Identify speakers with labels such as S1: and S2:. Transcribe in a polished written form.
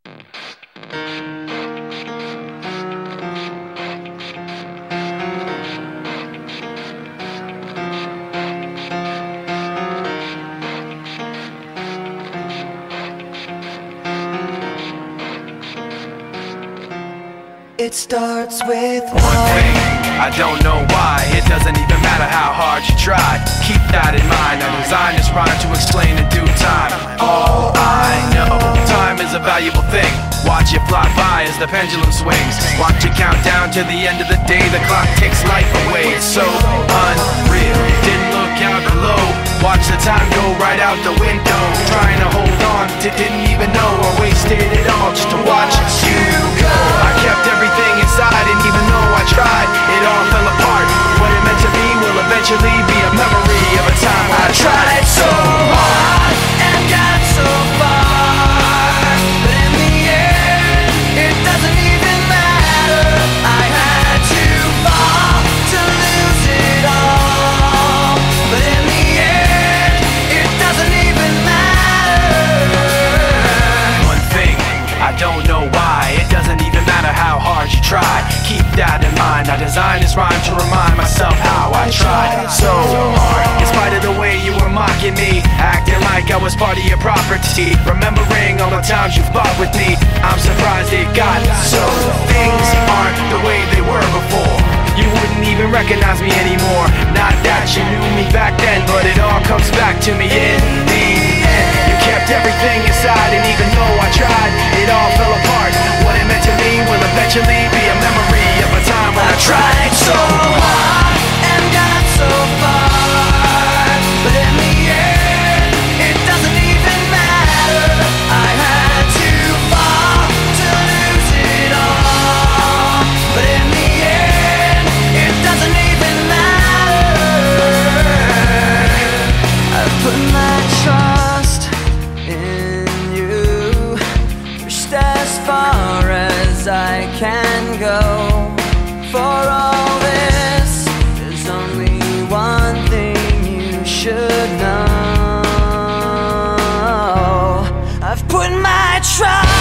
S1: It starts with
S2: one thing, I don't know why. It doesn't even matter how hard you try. Keep that in mind, I designed this rhyme to explain in due time. All I know, time is a valuable thing. Watch it fly by as the pendulum swings. Watch it count down to the end of the day. The clock takes life away, it's so unreal. Didn't look out below, watch the time go right out the window. Trying to hold on to didn't even know I wasted it all just to watch you go. I kept everything inside and even though I tried, it all fell apart. What it meant to me will eventually be a memory of a time I tried so hard and got so far, but in the end, it doesn't even matter. I had to fall to lose it all, but in the end, it doesn't even matter. One thing, I don't know why. It doesn't even matter how hard you try. Keep that in mind. I designed this rhyme to remind myself how I tried so hard. In spite of the way you were mocking me, acting like I was part of your property, remembering all the times you fought with me, I'm surprised it got so. Things aren't the way they were before. You wouldn't even recognize me anymore. Not that you knew me back then, but it all comes back to me in the end. You kept everything inside, and even though I tried, it all fell apart. What it meant to me will eventually be a memory of a time when I tried so hard and got so far, but in the end, it doesn't even matter. I had to fall to lose it all, but in the end, it doesn't even matter. I've put my trust in you, pushed as far as I can go. For all this, there's only one thing you should know. I've put my trust